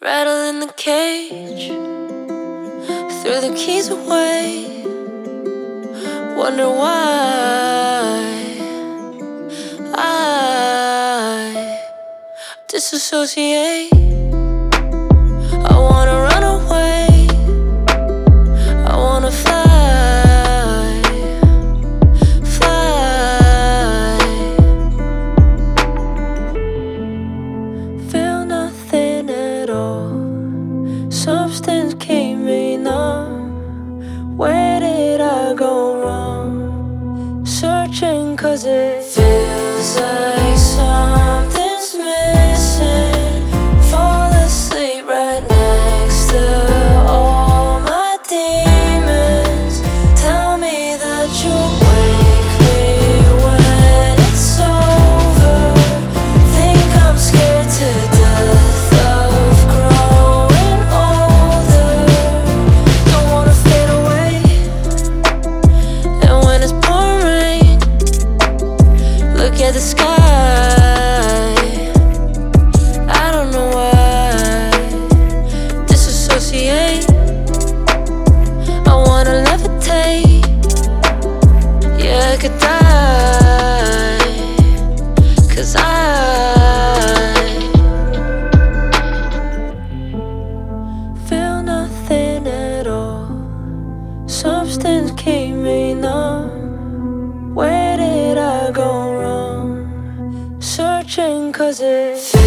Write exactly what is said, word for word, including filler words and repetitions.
Rattle in the cage, threw the keys away. Wonder why I disassociate. I wanna run away, I wanna fly, fly. Feel nothing at all. Substance came in on. Where did I go wrong? Searching cause it feels like something's missing. Fall asleep right next to all my demons. Tell me that you'll wake me when it's over. Think I'm scared to death of growing older. Don't wanna fade away. And when it's pouring rain, look at the sky. I don't know why. Disassociate. I wanna levitate. Yeah, I could die. Cause I feel nothing at all. Substance came in on. Where did I go wrong? Searching cause it